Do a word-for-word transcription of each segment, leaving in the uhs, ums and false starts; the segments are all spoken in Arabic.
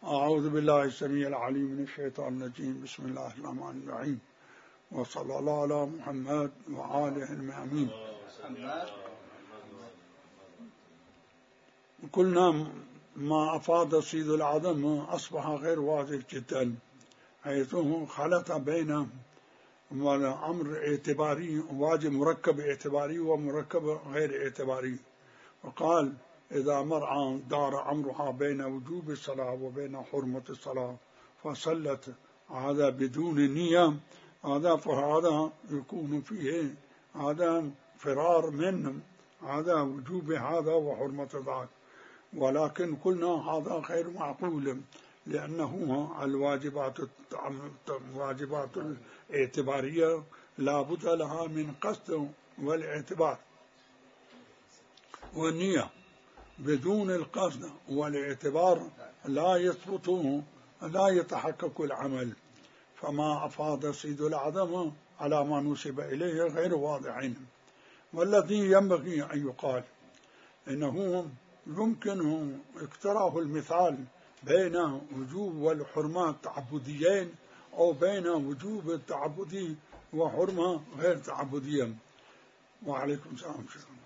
أعوذ بالله السميع العليم من الشيطان الرجيم. بسم الله الرحمن الرحيم، وصلى الله على محمد وآله المأمين. قلنا ما أفاد صيد العدم أصبح غير واضح جدا، حيث خلط بين أمر اعتباري واجب مركب اعتباري ومركب غير اعتباري، وقال إذا مرعى دار أمرها بين وجوب الصلاة وبين حرمة الصلاة فصلت هذا بدون نية، هذا فهذا يكون فيه هذا فرار من هذا وجوب هذا وحرمة ذاك. ولكن قلنا هذا غير معقول، لأنه الواجبات الواجبات الاعتبارية لا بد لها من قصد والاعتبار والنية، بدون القصد والاعتبار لا يثبت لا يتحقق العمل. فما أفاد صيد العدم على ما نسب إليه غير واضح. والذي ينبغي أن يقال إنه يمكن اقتراه المثال بين وجوب والحرمة تعبديين، أو بين وجوب التعبدي وحرمة غير تعبدية. وعليكم السلام.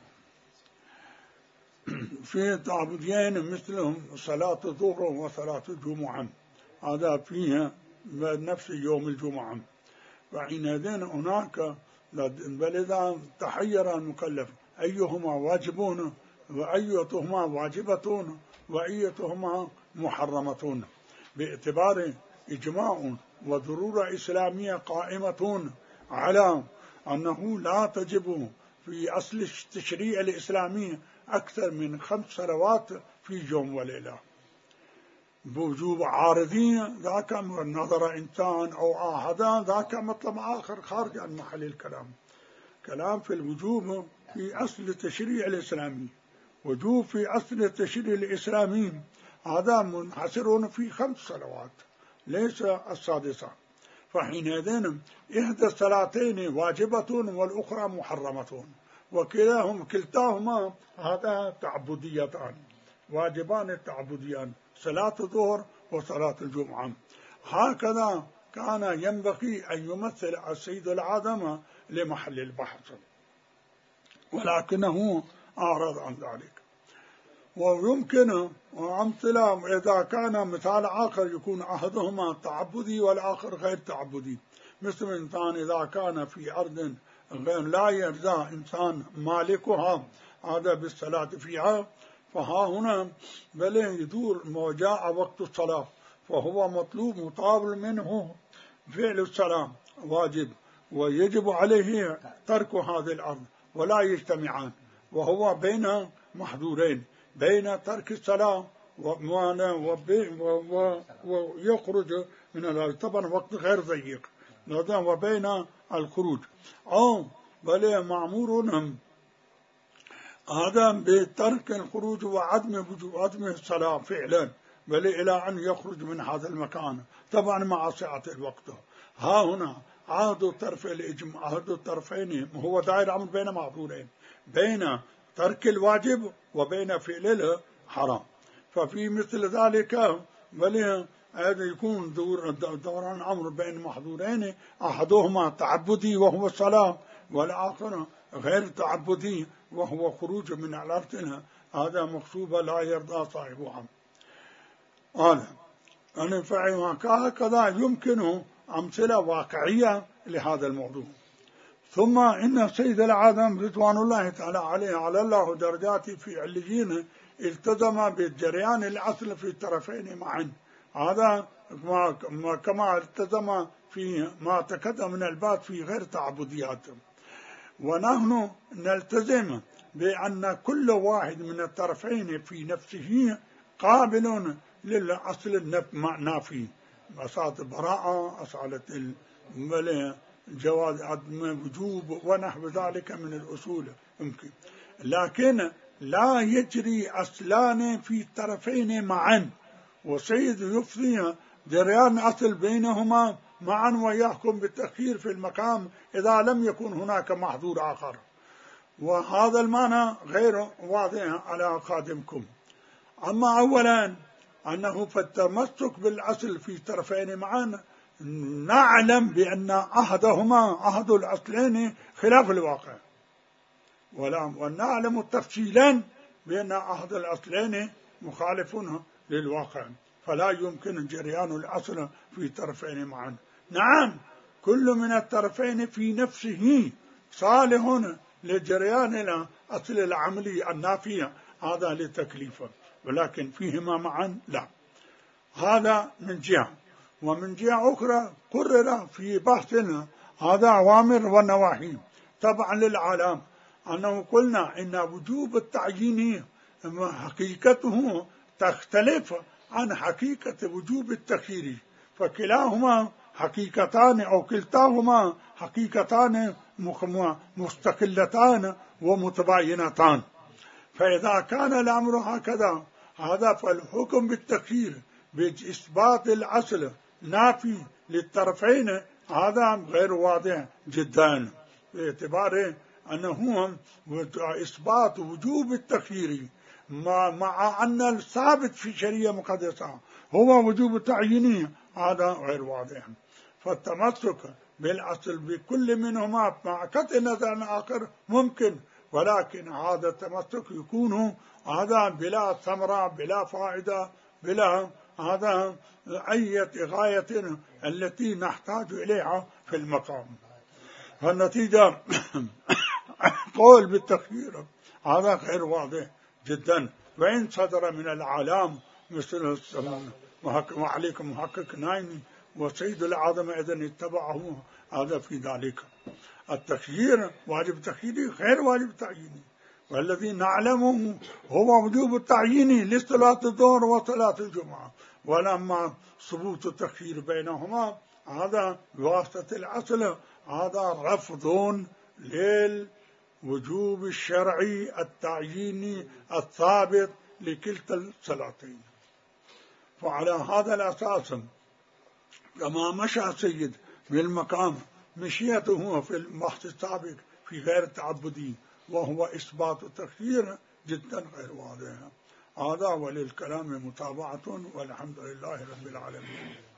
في تعبديين مثلهم صلاة الظهر وصلاة الجمعة، هذا فيها نفس يوم الجمعة، وحينئذ هناك بل إذا تحير المكلف أيهما واجبون وأيتهما واجبتون وأيتهما محرمتون، باعتبار إجماع وضرورة إسلامية قائمة على أنه لا تجب في أصل التشريع الإسلامي أكثر من خمس صلوات في يوم وليلة، بوجوب عارضين ذاك نظر إنسان أو آهدا ذاك مطلب آخر خارج عن محل الكلام. كلام في الوجوب في أصل التشريع الإسلامي، وجوب في أصل التشريع الإسلامي هذا منحصر في خمس صلوات ليس السادسة. فحينئذ إحدى الصلاتين واجبة والأخرى محرمة، وكلاهما كلتاهما هذا تعبديتان واجبان تعبديان، صلاة الظهر وصلاة الجمعة. هكذا كان ينبغي أن يمثل الصيد العدم لمحل البحث، ولكنه أعرض عن ذلك. ويمكن أمثلة إذا كان مثال آخر يكون أحدهما تعبدي والآخر غير تعبدي، مثل إنسان إذا كان في أرض غير لا يرضى إنسان مالكها هذا بالصلاة فيها، فها هنا بل يدور وجاء وقت الصلاة فهو مطلوب مطالب منه فعل الصلاة واجب، ويجب عليه ترك هذه الأرض ولا يجتمعان، وهو بين محظورين، بين ترك الصلاة ويخرج من الأرض، طبعا وقت غير ضيق، وبين الخروج، أو بل معمورون هذا بترك الخروج وعدم عدم الصلاة فعلا، بل إلى أن يخرج من هذا المكان، طبعا مع سعة الوقت. ها هنا عهد الطرف الإجماع، عهد الطرفين هو دائر أمر بين معذورين، بين ترك الواجب وبين فعل الحرام. ففي مثل ذلك بل هذا يكون دور دوران أمر بين محظورين، أحدهما تعبدي وهو الصلاة، والآخر غير تعبدي وهو خروج من الأرض، هذا مغصوبة لا يرضى صاحبها. هذا أنا فعلا هكذا يمكن أمثلة واقعية لهذا الموضوع. ثم إن سيد العدم رضوان الله تعالى عليه على الله درجاته في عليين التزم بالجريان الأصل في الطرفين معا، هذا كما التزم في ما تقدم من الباب في غير تعبديات. ونحن نلتزم بأن كل واحد من الطرفين في نفسه قابل للأصل النافي، أصالة البراءة، أصالة جواز عدم وجوب ونحو ذلك من الأصول يمكن، لكن لا يجري أصلان في الطرفين معا، وسيد يفضي جريان أصل بينهما معا ويحكم بالتأخير في المقام إذا لم يكن هناك محظور آخر. وهذا المعنى غير واضح على خادمكم. أما أولا أنه فالتمسك بالأصل في طرفين معا نعلم بأن أحدهما أحد الأصلين خلاف الواقع، ونعلم تفصيلا بأن أحد الأصلين مخالف للواقع، فلا يمكن جريان الأصل في طرفين معا. نعم كل من الطرفين في نفسه صالح لجريان الأصل العملي النافي هذا للتكليف، ولكن فيهما معا لا. هذا من جهة، ومن جهة أخرى قرر في بحثنا هذا أوامر ونواهي طبعا للعالم، أنه قلنا إن وجوب التعيين حقيقته تختلف عن حقيقة وجوب التخيير، فكلاهما حقيقتان أو كلتاهما حقيقتان مستقلتان ومتباينتان. فإذا كان الأمر هكذا هذا فالحكم بالتخيير بإثبات الأصل نافي للطرفين هذا غير واضح جدا، باعتبار أنه إثبات وجوب التخيير مع أن الثابت في شريعة مقدسة هو وجوب التعيين هذا غير واضح. فالتمسك بالأصل بكل منهما مع قطع نظر آخر ممكن، ولكن هذا التمسك يكون هذا بلا ثمرة بلا فائدة بلا هذا أي غاية التي نحتاج إليها في المقام. فالنتيجة قول بالتخيير هذا غير واضح جدا، وإن صدر من العالم مثل وعليكم محقق نايمي وسيد العظم إذن اتبعه هذا في ذلك. التخيير واجب تخييري غير واجب تعييني، والذي نعلمه هو وجوب التعيين لصلاة الظهر وصلاة الجمعة، ولما ثبوت التخيير بينهما هذا بواسطة الأصل هذا رفض للوجوب الشرعي التعييني الثابت لكلتا الصلاتين. فعلى هذا الأساس كما مشى سيد بالمقام مشيته في البحث السابق في غير تعبدي وهو إثبات التخيير جدا غير واضح. هذا وللكلام متابعة، والحمد لله رب العالمين.